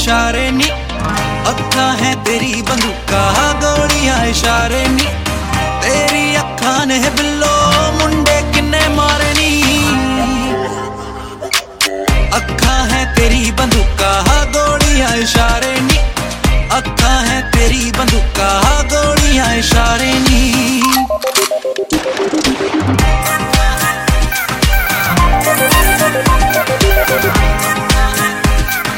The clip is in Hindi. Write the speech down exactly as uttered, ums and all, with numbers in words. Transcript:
इशारे नी, अखा है तेरी बंदूका गोलियां इशारे नी, तेरी अखा ने